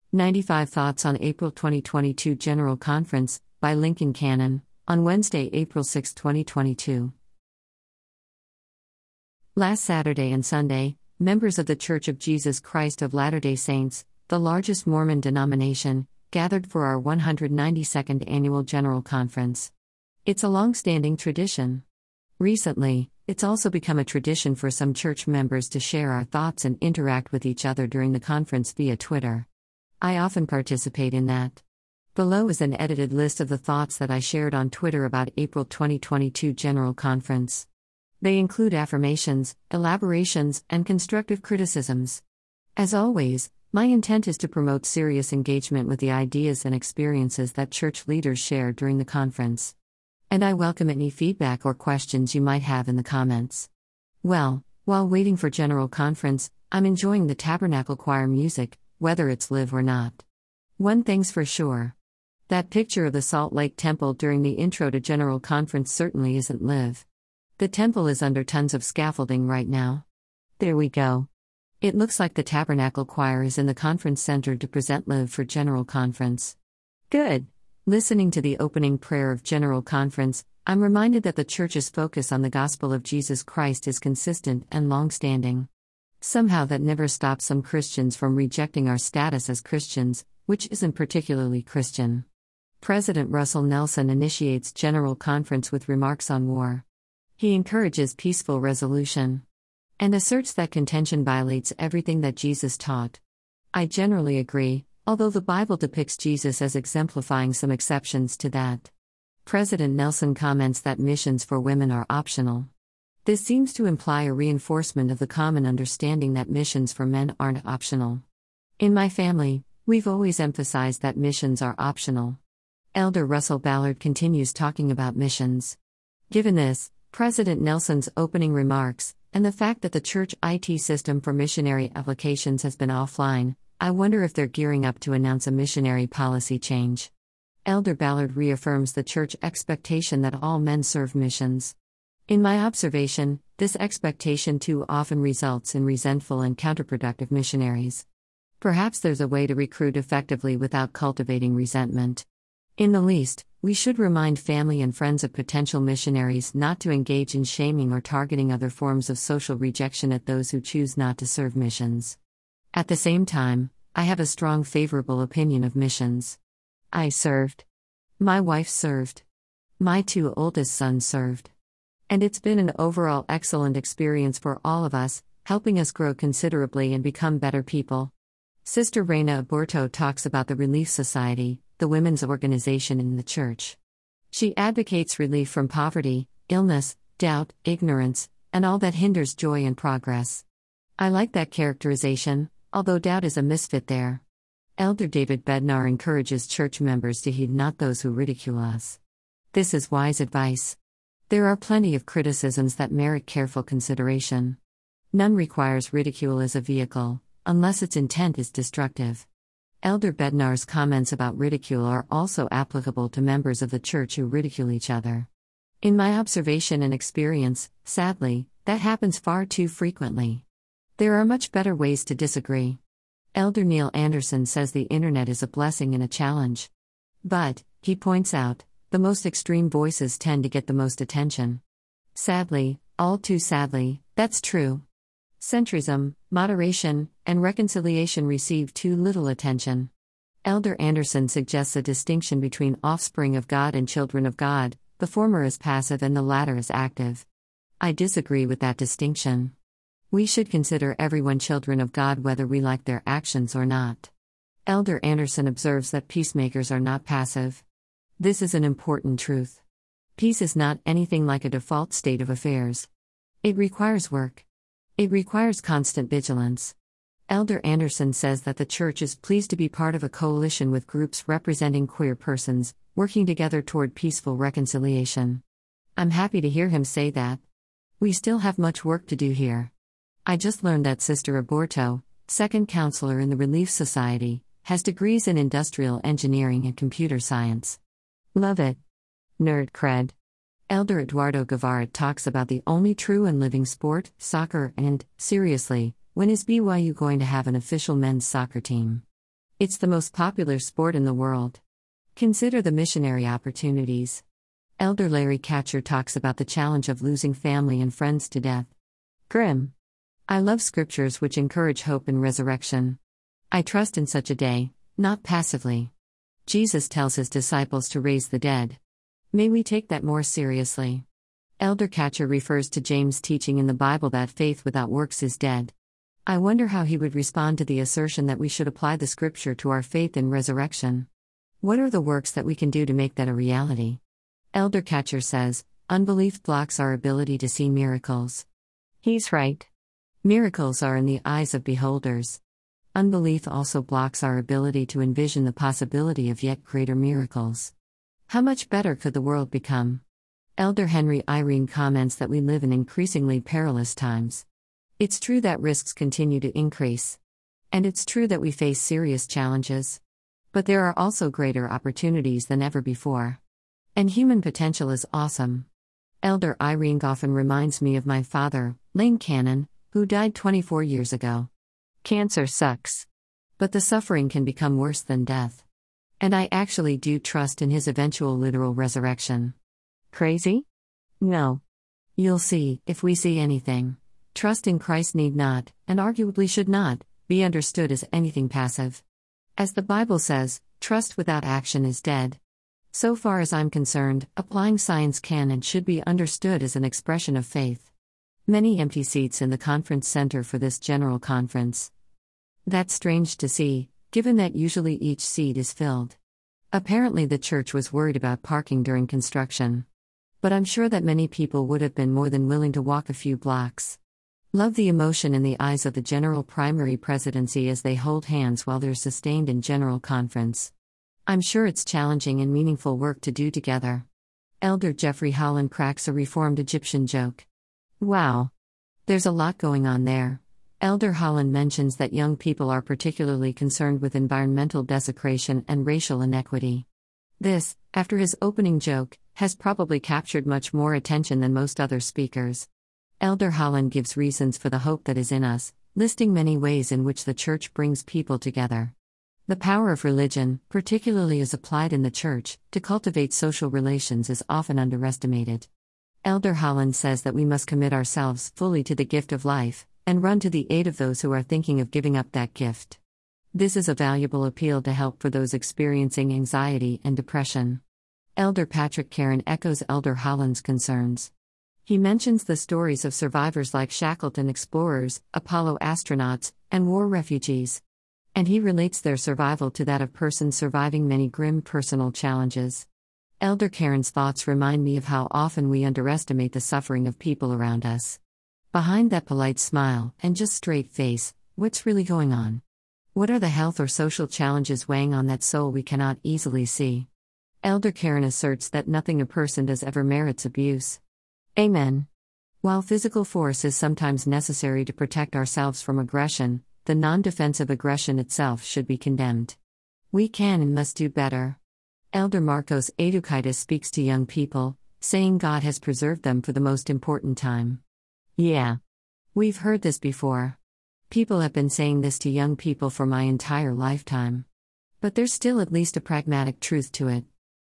95 Thoughts on April 2022 General Conference, by Lincoln Cannon, on Wednesday, April 6, 2022. Last Saturday and Sunday, members of The Church of Jesus Christ of Latter-day Saints, the largest Mormon denomination, gathered for our 192nd Annual General Conference. It's a long-standing tradition. Recently, it's also become a tradition for some church members to share our thoughts and interact with each other during the conference via Twitter. I often participate in that. Below is an edited list of the thoughts that I shared on Twitter about April 2022 General Conference. They include affirmations, elaborations, and constructive criticisms. As always, my intent is to promote serious engagement with the ideas and experiences that church leaders share during the conference. And I welcome any feedback or questions you might have in the comments. Well, while waiting for General Conference, I'm enjoying the Tabernacle Choir music, whether it's live or not. One thing's for sure. That picture of the Salt Lake Temple during the intro to General Conference certainly isn't live. The temple is under tons of scaffolding right now. There we go. It looks like the Tabernacle Choir is in the conference center to present live for General Conference. Good. Listening to the opening prayer of General Conference, I'm reminded that the Church's focus on the gospel of Jesus Christ is consistent and long-standing. Somehow that never stops some Christians from rejecting our status as Christians, which isn't particularly Christian. President Russell Nelson initiates General Conference with remarks on war. He encourages peaceful resolution and asserts that contention violates everything that Jesus taught. I generally agree, although the Bible depicts Jesus as exemplifying some exceptions to that. President Nelson comments that missions for women are optional. This seems to imply a reinforcement of the common understanding that missions for men aren't optional. In my family, we've always emphasized that missions are optional. Elder Russell Ballard continues talking about missions. Given this, President Nelson's opening remarks, and the fact that the church IT system for missionary applications has been offline, I wonder if they're gearing up to announce a missionary policy change. Elder Ballard reaffirms the church expectation that all men serve missions. In my observation, this expectation too often results in resentful and counterproductive missionaries. Perhaps there's a way to recruit effectively without cultivating resentment. In the least, we should remind family and friends of potential missionaries not to engage in shaming or targeting other forms of social rejection at those who choose not to serve missions. At the same time, I have a strong favorable opinion of missions. I served. My wife served. My 2 oldest sons served. And it's been an overall excellent experience for all of us, helping us grow considerably and become better people. Sister Reina Aburto talks about the Relief Society, the women's organization in the church. She advocates relief from poverty, illness, doubt, ignorance, and all that hinders joy and progress. I like that characterization, although doubt is a misfit there. Elder David Bednar encourages church members to heed not those who ridicule us. This is wise advice. There are plenty of criticisms that merit careful consideration. None requires ridicule as a vehicle, unless its intent is destructive. Elder Bednar's comments about ridicule are also applicable to members of the church who ridicule each other. In my observation and experience, sadly, that happens far too frequently. There are much better ways to disagree. Elder Neil Anderson says the internet is a blessing and a challenge. But, he points out, the most extreme voices tend to get the most attention. Sadly, all too sadly, that's true. Centrism, moderation, and reconciliation receive too little attention. Elder Anderson suggests a distinction between offspring of God and children of God, the former is passive and the latter is active. I disagree with that distinction. We should consider everyone children of God whether we like their actions or not. Elder Anderson observes that peacemakers are not passive. This is an important truth. Peace is not anything like a default state of affairs. It requires work. It requires constant vigilance. Elder Anderson says that the church is pleased to be part of a coalition with groups representing queer persons, working together toward peaceful reconciliation. I'm happy to hear him say that. We still have much work to do here. I just learned that Sister Aburto, second counselor in the Relief Society, has degrees in industrial engineering and computer science. Love it. Nerd cred. Elder Eduardo Guevara talks about the only true and living sport, soccer, and, seriously, when is BYU going to have an official men's soccer team? It's the most popular sport in the world. Consider the missionary opportunities. Elder Larry Catcher talks about the challenge of losing family and friends to death. Grim. I love scriptures which encourage hope and resurrection. I trust in such a day, not passively. Jesus tells his disciples to raise the dead. May we take that more seriously. Elder Catcher refers to James' teaching in the Bible that faith without works is dead. I wonder how he would respond to the assertion that we should apply the scripture to our faith in resurrection. What are the works that we can do to make that a reality? Elder Catcher says, unbelief blocks our ability to see miracles. He's right. Miracles are in the eyes of beholders. Unbelief also blocks our ability to envision the possibility of yet greater miracles. How much better could the world become? Elder Henry Eyring comments that we live in increasingly perilous times. It's true that risks continue to increase. And it's true that we face serious challenges. But there are also greater opportunities than ever before. And human potential is awesome. Elder Eyring often reminds me of my father, Lane Cannon, who died 24 years ago. Cancer sucks. But the suffering can become worse than death. And I actually do trust in his eventual literal resurrection. Crazy? No. You'll see, if we see anything. Trust in Christ need not, and arguably should not, be understood as anything passive. As the Bible says, trust without action is dead. So far as I'm concerned, applying science can and should be understood as an expression of faith. Many empty seats in the conference center for this general conference. That's strange to see, given that usually each seat is filled. Apparently the church was worried about parking during construction. But I'm sure that many people would have been more than willing to walk a few blocks. Love the emotion in the eyes of the General Primary Presidency as they hold hands while they're sustained in General Conference. I'm sure it's challenging and meaningful work to do together. Elder Jeffrey Holland cracks a Reformed Egyptian joke. Wow. There's a lot going on there. Elder Holland mentions that young people are particularly concerned with environmental desecration and racial inequity. This, after his opening joke, has probably captured much more attention than most other speakers. Elder Holland gives reasons for the hope that is in us, listing many ways in which the church brings people together. The power of religion, particularly as applied in the church, to cultivate social relations is often underestimated. Elder Holland says that we must commit ourselves fully to the gift of life, and run to the aid of those who are thinking of giving up that gift. This is a valuable appeal to help for those experiencing anxiety and depression. Elder Patrick Caron echoes Elder Holland's concerns. He mentions the stories of survivors like Shackleton explorers, Apollo astronauts, and war refugees. And he relates their survival to that of persons surviving many grim personal challenges. Elder Caron's thoughts remind me of how often we underestimate the suffering of people around us. Behind that polite smile and just straight face, what's really going on? What are the health or social challenges weighing on that soul we cannot easily see? Elder Caron asserts that nothing a person does ever merits abuse. Amen. While physical force is sometimes necessary to protect ourselves from aggression, the non-defensive aggression itself should be condemned. We can and must do better. Elder Marcos Adukaitis speaks to young people, saying God has preserved them for the most important time. Yeah. We've heard this before. People have been saying this to young people for my entire lifetime. But there's still at least a pragmatic truth to it.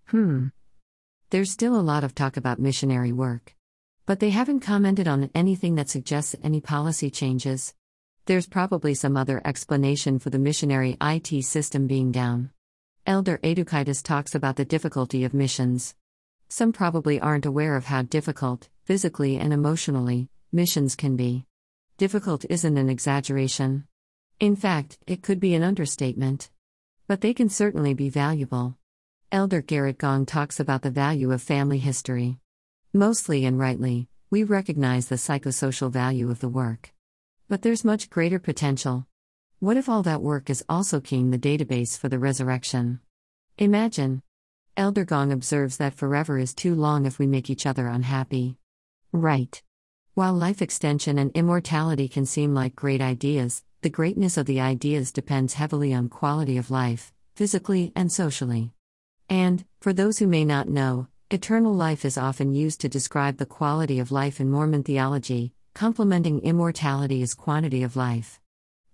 There's still a lot of talk about missionary work. But they haven't commented on anything that suggests any policy changes. There's probably some other explanation for the missionary IT system being down. Elder Adukaitis talks about the difficulty of missions. Some probably aren't aware of how difficult, physically and emotionally, missions can be. Difficult isn't an exaggeration. In fact, it could be an understatement. But they can certainly be valuable. Elder Garrett Gong talks about the value of family history. Mostly and rightly, we recognize the psychosocial value of the work. But there's much greater potential. What if all that work is also keying the database for the resurrection? Imagine. Elder Gong observes that forever is too long if we make each other unhappy. Right. While life extension and immortality can seem like great ideas, the greatness of the ideas depends heavily on quality of life, physically and socially. And, for those who may not know, eternal life is often used to describe the quality of life in Mormon theology, complementing immortality as quantity of life.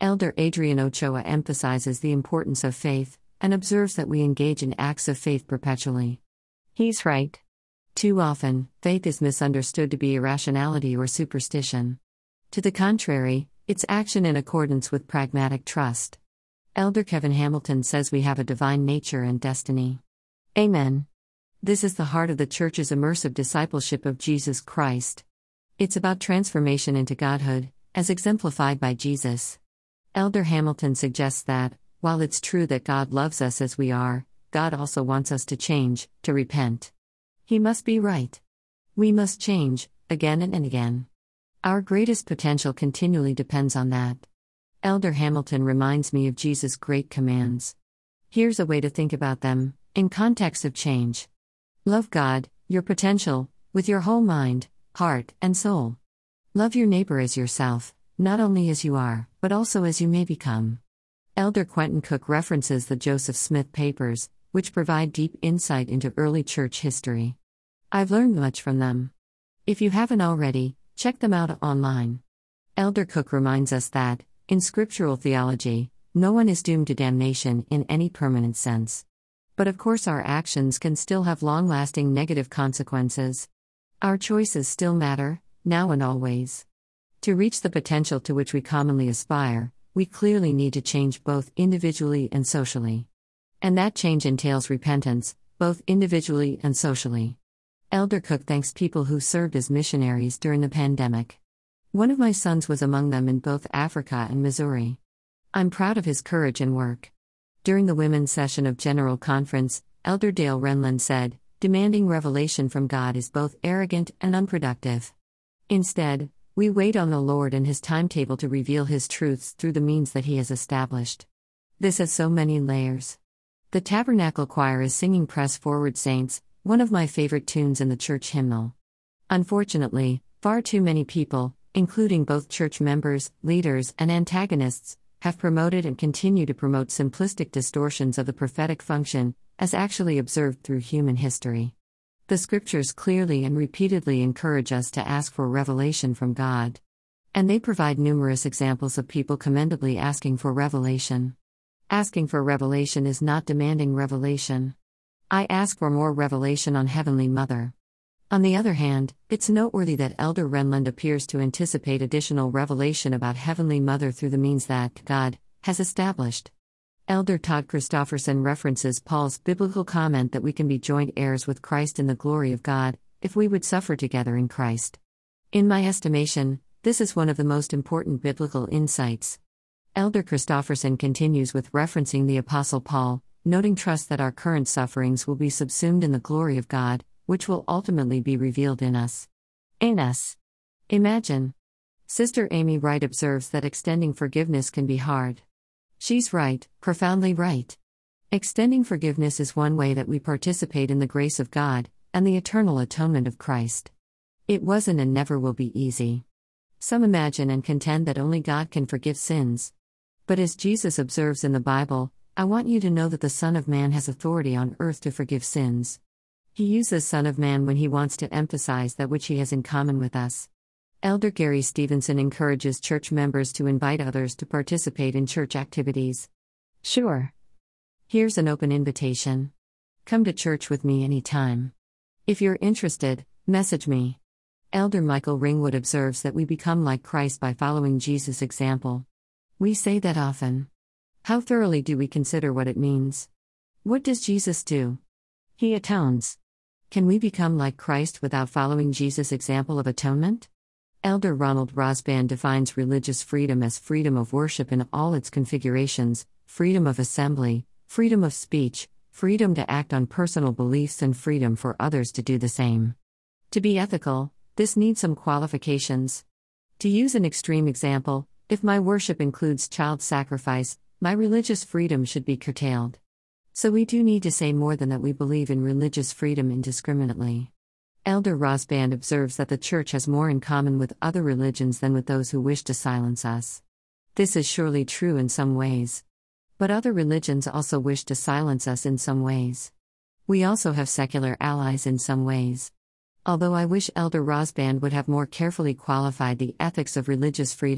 Elder Adrian Ochoa emphasizes the importance of faith and observes that we engage in acts of faith perpetually. He's right. Too often, faith is misunderstood to be irrationality or superstition. To the contrary, it's action in accordance with pragmatic trust. Elder Kevin Hamilton says we have a divine nature and destiny. Amen. This is the heart of the Church's immersive discipleship of Jesus Christ. It's about transformation into godhood, as exemplified by Jesus. Elder Hamilton suggests that, while it's true that God loves us as we are, God also wants us to change, to repent. He must be right. We must change, again and again. Our greatest potential continually depends on that. Elder Hamilton reminds me of Jesus' great commands. Here's a way to think about them, in context of change. Love God, your potential, with your whole mind, heart, and soul. Love your neighbor as yourself, not only as you are, but also as you may become. Elder Quentin Cook references the Joseph Smith Papers, which provide deep insight into early church history. I've learned much from them. If you haven't already, check them out online. Elder Cook reminds us that, in scriptural theology, no one is doomed to damnation in any permanent sense. But of course, our actions can still have long-lasting negative consequences. Our choices still matter, now and always. To reach the potential to which we commonly aspire, we clearly need to change both individually and socially. And that change entails repentance, both individually and socially. Elder Cook thanks people who served as missionaries during the pandemic. One of my sons was among them in both Africa and Missouri. I'm proud of his courage and work. During the women's session of General Conference, Elder Dale Renlund said, "Demanding revelation from God is both arrogant and unproductive. Instead, we wait on the Lord and His timetable to reveal His truths through the means that He has established." This has so many layers. The Tabernacle Choir is singing "Press Forward Saints," one of my favorite tunes in the church hymnal. Unfortunately, far too many people, including both church members, leaders, and antagonists, have promoted and continue to promote simplistic distortions of the prophetic function, as actually observed through human history. The scriptures clearly and repeatedly encourage us to ask for revelation from God. And they provide numerous examples of people commendably asking for revelation. Asking for revelation is not demanding revelation. I ask for more revelation on Heavenly Mother. On the other hand, it's noteworthy that Elder Renlund appears to anticipate additional revelation about Heavenly Mother through the means that God has established. Elder Todd Christofferson references Paul's biblical comment that we can be joint heirs with Christ in the glory of God, if we would suffer together in Christ. In my estimation, this is one of the most important biblical insights. Elder Christofferson continues with referencing the Apostle Paul, noting trust that our current sufferings will be subsumed in the glory of God, which will ultimately be revealed in us. In us. Imagine. Sister Amy Wright observes that extending forgiveness can be hard. She's right, profoundly right. Extending forgiveness is one way that we participate in the grace of God and the eternal atonement of Christ. It wasn't and never will be easy. Some imagine and contend that only God can forgive sins. But as Jesus observes in the Bible, I want you to know that the Son of Man has authority on earth to forgive sins. He uses Son of Man when he wants to emphasize that which he has in common with us. Elder Gary Stevenson encourages church members to invite others to participate in church activities. Sure. Here's an open invitation. Come to church with me anytime. If you're interested, message me. Elder Michael Ringwood observes that we become like Christ by following Jesus' example. We say that often. How thoroughly do we consider what it means? What does Jesus do? He atones. Can we become like Christ without following Jesus' example of atonement? Elder Ronald Rosband defines religious freedom as freedom of worship in all its configurations, freedom of assembly, freedom of speech, freedom to act on personal beliefs, and freedom for others to do the same. To be ethical, this needs some qualifications. To use an extreme example, if my worship includes child sacrifice, my religious freedom should be curtailed. So we do need to say more than that we believe in religious freedom indiscriminately. Elder Rosband observes that the Church has more in common with other religions than with those who wish to silence us. This is surely true in some ways. But other religions also wish to silence us in some ways. We also have secular allies in some ways. Although I wish Elder Rosband would have more carefully qualified the ethics of religious freedom,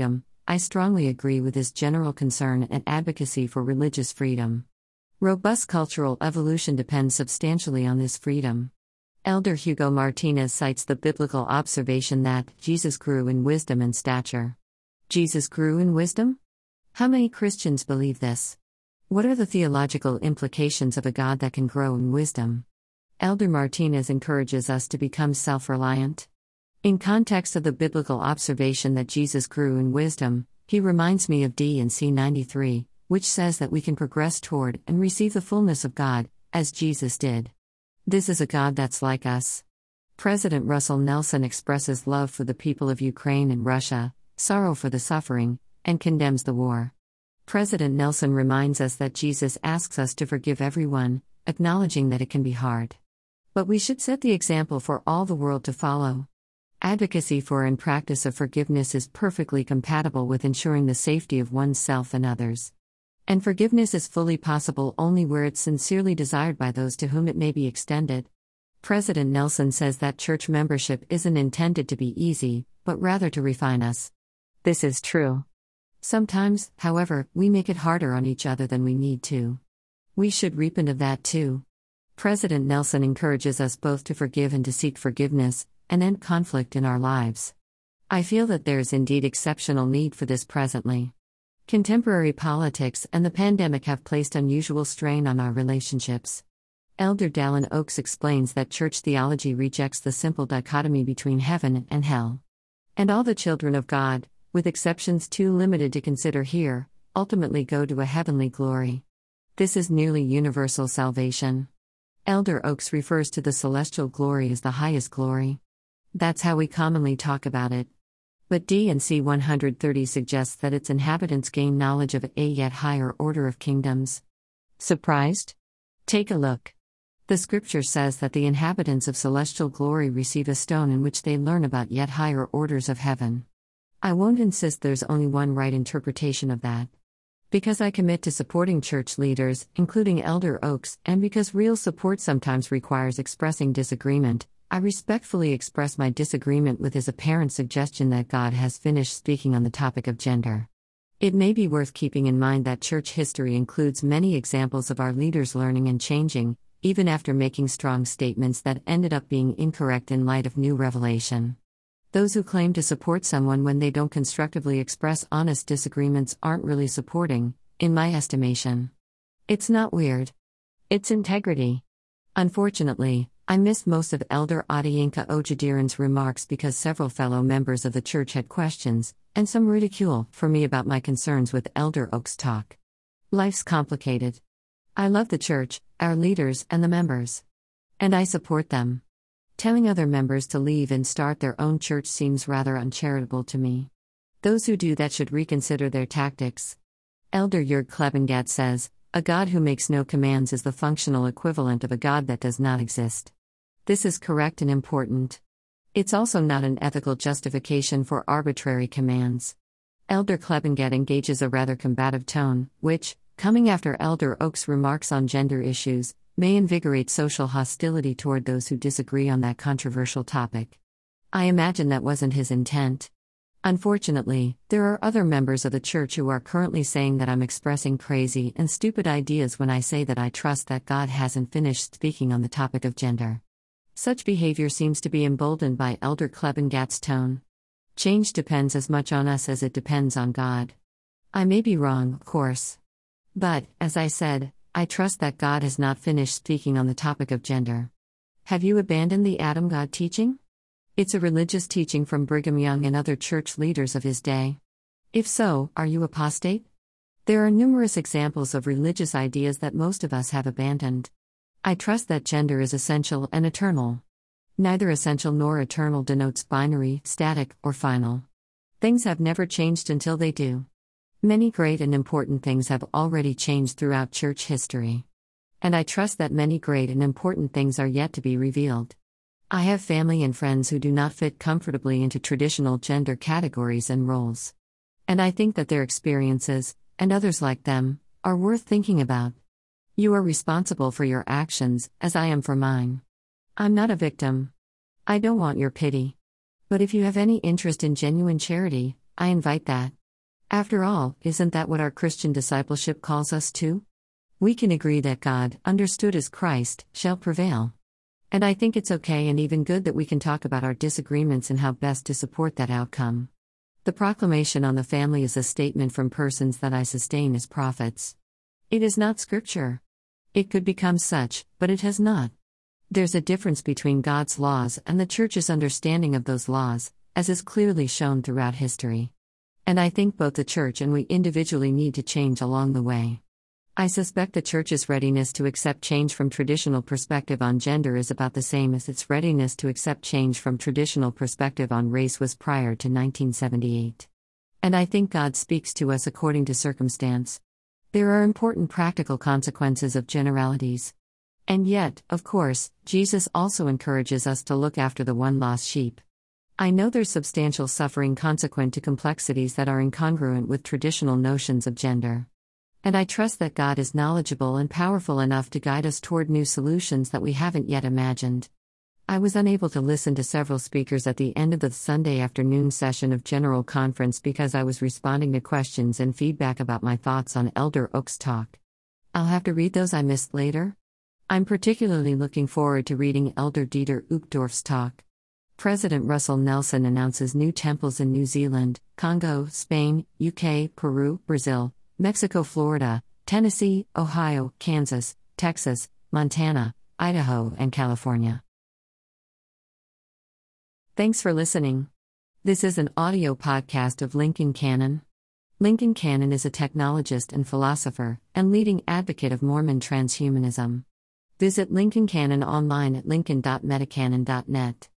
I strongly agree with his general concern and advocacy for religious freedom. Robust cultural evolution depends substantially on this freedom. Elder Hugo Martinez cites the biblical observation that Jesus grew in wisdom and stature. Jesus grew in wisdom? How many Christians believe this? What are the theological implications of a God that can grow in wisdom? Elder Martinez encourages us to become self-reliant. In context of the biblical observation that Jesus grew in wisdom, he reminds me of D&C 93, which says that we can progress toward and receive the fullness of God, as Jesus did. This is a God that's like us. President Russell Nelson expresses love for the people of Ukraine and Russia, sorrow for the suffering, and condemns the war. President Nelson reminds us that Jesus asks us to forgive everyone, acknowledging that it can be hard. But we should set the example for all the world to follow. Advocacy for and practice of forgiveness is perfectly compatible with ensuring the safety of oneself and others. And forgiveness is fully possible only where it's sincerely desired by those to whom it may be extended. President Nelson says that church membership isn't intended to be easy, but rather to refine us. This is true. Sometimes, however, we make it harder on each other than we need to. We should repent of that too. President Nelson encourages us both to forgive and to seek forgiveness, and end conflict in our lives. I feel that there is indeed exceptional need for this presently. Contemporary politics and the pandemic have placed unusual strain on our relationships. Elder Dallin Oaks explains that church theology rejects the simple dichotomy between heaven and hell. And all the children of God, with exceptions too limited to consider here, ultimately go to a heavenly glory. This is nearly universal salvation. Elder Oaks refers to the celestial glory as the highest glory. That's how we commonly talk about it. But D&C 130 suggests that its inhabitants gain knowledge of a yet higher order of kingdoms. Surprised? Take a look. The scripture says that the inhabitants of celestial glory receive a stone in which they learn about yet higher orders of heaven. I won't insist there's only one right interpretation of that. Because I commit to supporting church leaders, including Elder Oaks, and because real support sometimes requires expressing disagreement, I respectfully express my disagreement with his apparent suggestion that God has finished speaking on the topic of gender. It may be worth keeping in mind that church history includes many examples of our leaders learning and changing, even after making strong statements that ended up being incorrect in light of new revelation. Those who claim to support someone when they don't constructively express honest disagreements aren't really supporting, in my estimation. It's not weird. It's integrity. Unfortunately, I missed most of Elder Adiyinka Ojediran's remarks because several fellow members of the church had questions, and some ridicule, for me about my concerns with Elder Oaks' talk. Life's complicated. I love the church, our leaders, and the members. And I support them. Telling other members to leave and start their own church seems rather uncharitable to me. Those who do that should reconsider their tactics. Elder Jörg Klebengad says, "A God who makes no commands is the functional equivalent of a God that does not exist." This is correct and important. It's also not an ethical justification for arbitrary commands. Elder Klebengad engages a rather combative tone, which, coming after Elder Oaks' remarks on gender issues, may invigorate social hostility toward those who disagree on that controversial topic. I imagine that wasn't his intent. Unfortunately, there are other members of the church who are currently saying that I'm expressing crazy and stupid ideas when I say that I trust that God hasn't finished speaking on the topic of gender. Such behavior seems to be emboldened by Elder Klebengad's tone. Change depends as much on us as it depends on God. I may be wrong, of course. But, as I said, I trust that God has not finished speaking on the topic of gender. Have you abandoned the Adam God teaching? It's a religious teaching from Brigham Young and other church leaders of his day. If so, are you apostate? There are numerous examples of religious ideas that most of us have abandoned. I trust that gender is essential and eternal. Neither essential nor eternal denotes binary, static, or final. Things have never changed until they do. Many great and important things have already changed throughout church history. And I trust that many great and important things are yet to be revealed. I have family and friends who do not fit comfortably into traditional gender categories and roles. And I think that their experiences, and others like them, are worth thinking about. You are responsible for your actions, as I am for mine. I'm not a victim. I don't want your pity. But if you have any interest in genuine charity, I invite that. After all, isn't that what our Christian discipleship calls us to? We can agree that God, understood as Christ, shall prevail. And I think it's okay and even good that we can talk about our disagreements and how best to support that outcome. The proclamation on the family is a statement from persons that I sustain as prophets. It is not scripture. It could become such, but it has not. There's a difference between God's laws and the Church's understanding of those laws, as is clearly shown throughout history. And I think both the Church and we individually need to change along the way. I suspect the Church's readiness to accept change from traditional perspective on gender is about the same as its readiness to accept change from traditional perspective on race was prior to 1978. And I think God speaks to us according to circumstance. There are important practical consequences of generalities. And yet, of course, Jesus also encourages us to look after the one lost sheep. I know there's substantial suffering consequent to complexities that are incongruent with traditional notions of gender. And I trust that God is knowledgeable and powerful enough to guide us toward new solutions that we haven't yet imagined. I was unable to listen to several speakers at the end of the Sunday afternoon session of General Conference because I was responding to questions and feedback about my thoughts on Elder Oak's talk. I'll have to read those I missed later. I'm particularly looking forward to reading Elder Dieter Uchtdorf's talk. President Russell Nelson announces new temples in New Zealand, Congo, Spain, UK, Peru, Brazil, Mexico, Florida, Tennessee, Ohio, Kansas, Texas, Montana, Idaho, and California. Thanks for listening. This is an audio podcast of Lincoln Cannon. Lincoln Cannon is a technologist and philosopher, and leading advocate of Mormon transhumanism. Visit Lincoln Cannon online at lincoln.metacanon.net.